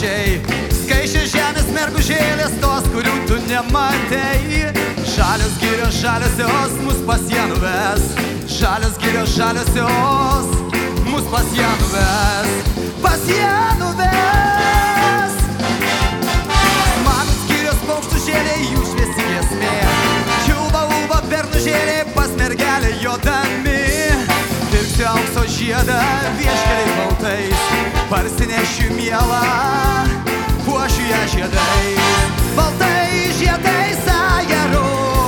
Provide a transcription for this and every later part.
pakraščiai. Skaičiai žemės mergužėlės, tos, kurių tu nematei. Žalios girios žaliosios, mus pas ją nuves. Žalios girios žaliosios, mus pas ją nuves. Pas ją nuves. Manus girios paukštužėliai, jų šviesi giesmė. Čiulba ulba bernužėliai, pas mergelę jodami. Pirksiu aukso žiedą vieškeliais baltais. Parsinešiu mielą, puošiu ją žiedais. Baltai žiedais ajerų.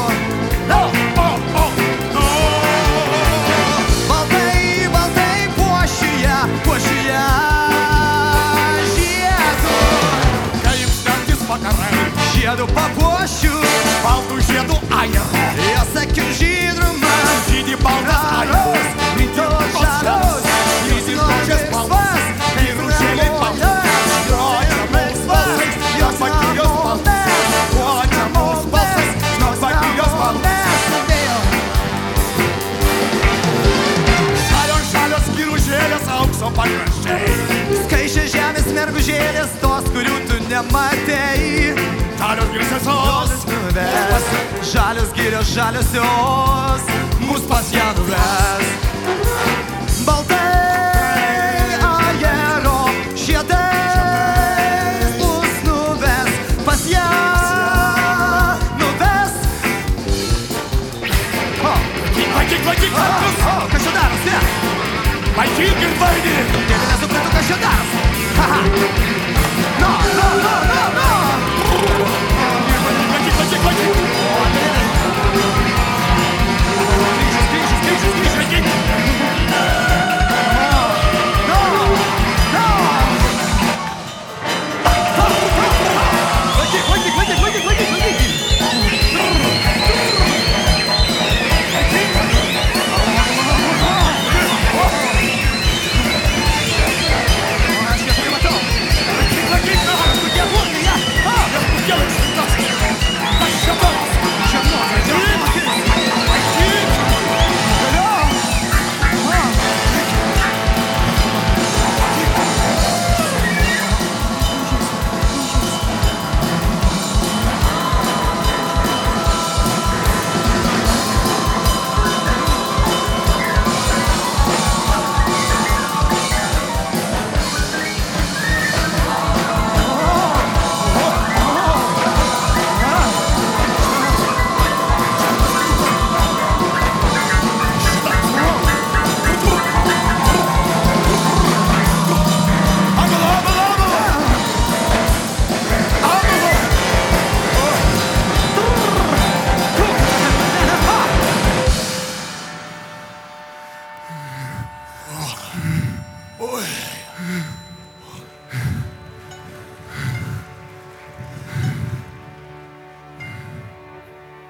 Baltai, baltai puošiu ją žiedu. Kai jums naktis vakarai, Žiedu papuošiu, baltų žiedų ajerų. jos akių žydrumas. Žydi baltas ajeras, Ryto žalios, Žydi gražias baltas, vyružėliai baltas. Groja mums balsais, jos akijos baltas. Groja mums balsais, jos akijos baltas. Žalios vyružėlės, aukso pakraščiai. Skaičiai žemės mergužėlės, tos, kurių tu nematei. Žalios girsiosios, Žalios girios žaliosios, mus pas ją nuves. Baltai ajero žiedais mus nuves. Pas ją nuves. Laikyk, Kas čia darosi? laikyk ir vaidį. Nieko nesuprantu, kas čia darosi. No.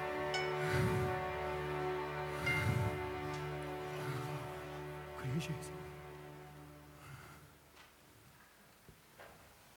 Kryžiais.